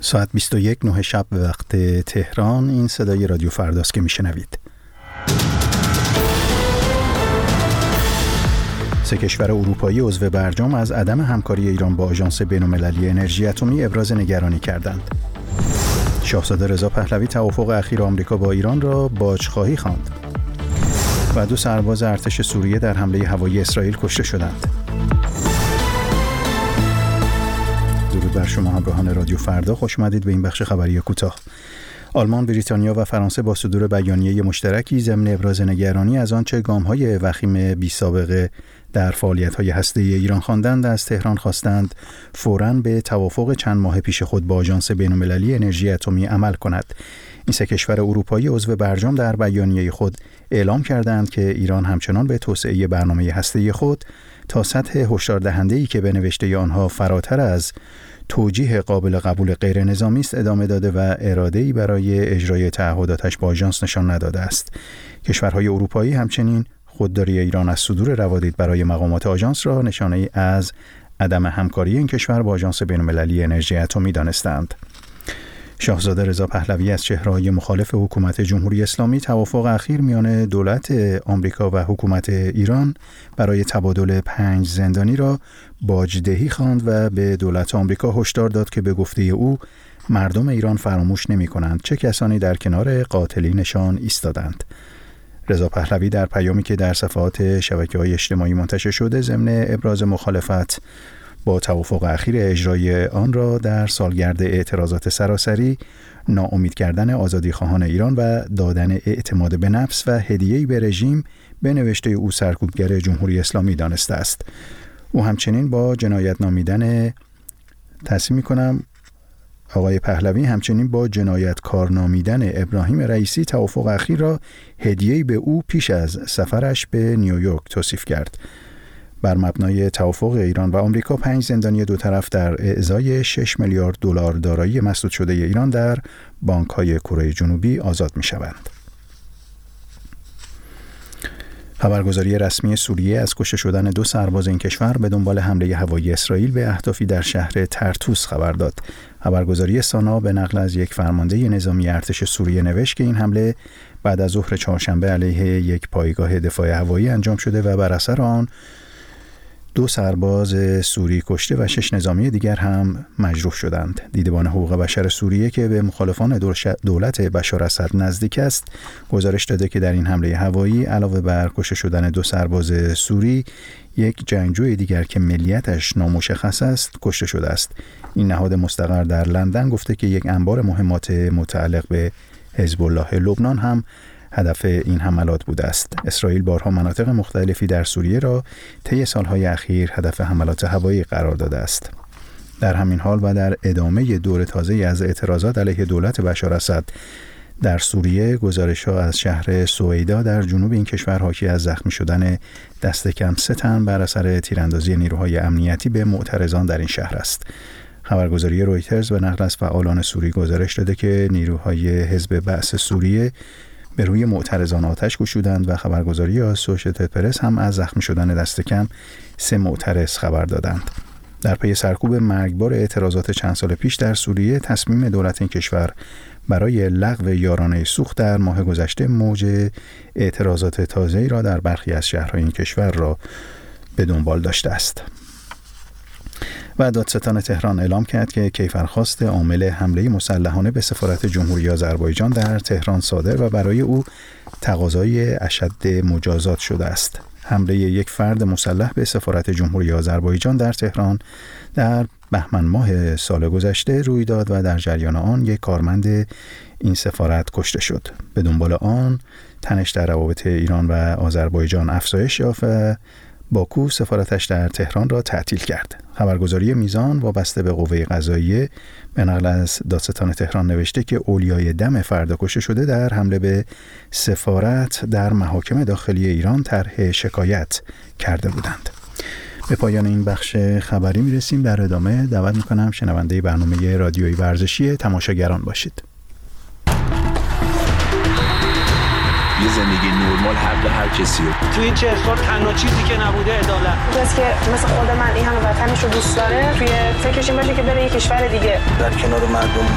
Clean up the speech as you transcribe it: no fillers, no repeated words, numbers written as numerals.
ساعت 21:09 شب به وقت تهران. این صدای رادیو فرداست که میشنوید. 3 کشور اروپایی عضو برجام از عدم همکاری ایران با آژانس بین‌المللی انرژی اتمی ابراز نگرانی کردند. شاهزاده رضا پهلوی توافق اخیر آمریکا با ایران را باج‌خواهی خواند. و 2 سرباز ارتش سوریه در حمله هوایی اسرائیل کشته شدند. درود بر شما همراهان رادیو فردا، خوش اومدید به این بخش خبری کوتاه. آلمان، بریتانیا و فرانسه با صدور بیانیه مشترکی ضمن ابراز نگرانی از آنچه گام‌های وخیم بی‌سابقه در فعالیت‌های هسته‌ای ایران خواندند، از تهران خواستند فوراً به توافق چند ماه پیش خود با آژانس بین‌المللی انرژی اتمی عمل کند. این 3 کشور اروپایی عضو برجام در بیانیه خود اعلام کردند که ایران همچنان به توسعه برنامه هسته‌ای خود تا سطح هشداردهنده‌ای که به نوشته آنها فراتر از توجیه قابل قبول غیر نظامی است ادامه داده و اراده‌ای برای اجرای تعهداتش با آژانس نشان نداده است. کشورهای اروپایی همچنین خودداری ایران از صدور روادید برای مقامات آژانس را نشانه‌ای از عدم همکاری این کشور با آژانس بین‌المللی انرژی اتمی دانستند. شاهزاده رضا پهلوی از چهره‌های مخالف حکومت جمهوری اسلامی توافق اخیر میان دولت آمریکا و حکومت ایران برای تبادل 5 زندانی را باجدهی خواند و به دولت آمریکا هشدار داد که به گفته او مردم ایران فراموش نمی‌کنند چه کسانی در کنار قاتلینشان ایستادند. رضا پهلوی در پیامی که در صفحات شبکه‌های اجتماعی منتشر شده ضمن ابراز مخالفت با توافق اخیر اجرای آن را در سالگرد اعتراضات سراسری، ناامید کردن آزادیخواهان ایران و دادن اعتماد به نفس و هدیه‌ای به رژیم به نوشته او سرکوبگر جمهوری اسلامی دانسته است. او همچنین با جنایت نامیدن آقای پهلوی همچنین با جنایتکار نامیدن ابراهیم رئیسی توافق اخیر را هدیه‌ای به او پیش از سفرش به نیویورک توصیف کرد. بر مبنای توافق ایران و آمریکا 5 زندانی دو طرف در ازای 6 میلیارد دلار دارایی مسدود شده ایران در بانک‌های کره جنوبی آزاد می‌شوند. خبرگزاری رسمی سوریه از کشته شدن 2 سرباز این کشور به دنبال حمله هوایی اسرائیل به اهدافی در شهر ترتوس خبر داد. خبرگزاری سانا به نقل از یک فرمانده نظامی ارتش سوریه نوشت که این حمله بعد از ظهر چهارشنبه علیه یک پایگاه دفاع هوایی انجام شده و بر اثر آن 2 سرباز سوری کشته و 6 نظامی دیگر هم مجروح شدند. دیدبان حقوق بشر سوریه که به مخالفان دولت بشار اسد نزدیک است، گزارش داده که در این حمله هوایی علاوه بر کشته شدن 2 سرباز سوری، یک جنگجوی دیگر که ملیتش نامشخص است کشته شده است. این نهاد مستقر در لندن گفته که یک انبار مهمات متعلق به حزب الله لبنان هم هدف این حملات بوده است. اسرائیل بارها مناطق مختلفی در سوریه را طی سالهای اخیر هدف حملات هوایی قرار داده است. در همین حال و در ادامه دور تازه‌ای از اعتراضات علیه دولت بشار اسد در سوریه، گزارش‌ها از شهر سویدا در جنوب این کشور حاکی از زخمی شدن دست کم 3 تن بر اثر تیراندازی نیروهای امنیتی به معترضان در این شهر است. خبرگزاری رویترز به نقل از فعالان سوری گزارش داده که نیروهای حزب بعث سوریه به روی معترضان آتش گشودند و خبرگزاری آسوشیتد پرس هم از زخمی شدن دست کم 3 معترض خبر دادند. در پی سرکوب مرگبار اعتراضات چند سال پیش در سوریه، تصمیم دولت این کشور برای لغو یارانه سوخت در ماه گذشته موج اعتراضات تازه‌ای را در برخی از شهرهای این کشور را به دنبال داشته است. و دادستان تهران اعلام کرد که کیفرخواست عامل حمله مسلحانه به سفارت جمهوری آذربایجان در تهران صادر و برای او تقاضای اشد مجازات شده است. حمله یک فرد مسلح به سفارت جمهوری آذربایجان در تهران در بهمن ماه سال گذشته روی داد و در جریان آن یک کارمند این سفارت کشته شد. به دنبال آن تنش در روابط ایران و آذربایجان افزایش یافت و باکو سفارتش در تهران را تعطیل کرد. خبرگزاری میزان وابسته به قوه قضاییه به نقل از دادستان تهران نوشته که اولیای دم فرد کشته شده در حمله به سفارت در محاکم داخلی ایران طرح شکایت کرده بودند. به پایان این بخش خبری میرسیم. در ادامه دعوت میکنم شنونده برنامه رادیویی ورزشی تماشاگران باشید. یه زندگی نرمال حق هر کسی رو. توی این 40 سال تنها چیزی که نبوده عدالت. کسی که مثل خود من این همه وطنش رو دوست داره، توی فکرش این باشه که بره یه کشور دیگه. در کنار مردم